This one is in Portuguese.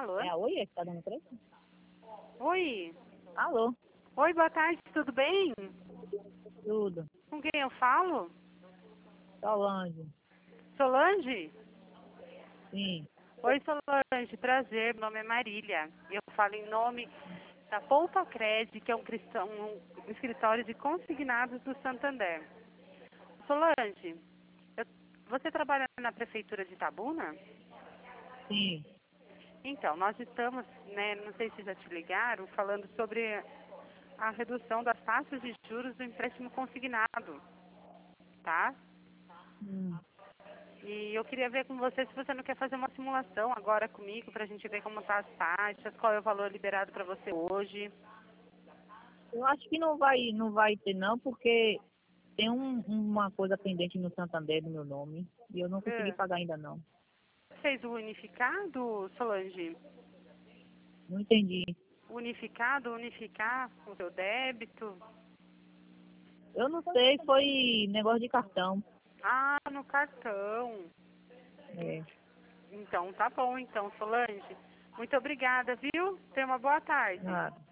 Alô? É a Oi que tá dando preço? Oi. Alô? Oi, boa tarde, tudo bem? Tudo. Com quem eu falo? Solange. Solange? Sim. Oi, Solange, prazer, meu nome é Marília. Eu falo em nome da Poupa Cred, que é um escritório de consignados do Santander. Solange, você trabalha na Prefeitura de Itabuna? Sim. Então, nós estamos, né, não sei se já te ligaram, falando sobre a redução das taxas de juros do empréstimo consignado, tá? Hum. E eu queria ver com você se você não quer fazer uma simulação agora comigo para a gente ver como tá as taxas, qual é o valor liberado para você hoje. Eu acho que não vai ter não, porque tem uma coisa pendente no Santander do meu nome e eu não consegui É. pagar ainda não. Fez o unificado, Solange? Não entendi. Unificar o seu débito? Eu não sei, foi negócio de cartão. Ah, no cartão. É. Então, tá bom então, Solange. Muito obrigada, viu? Tenha uma boa tarde. Nada.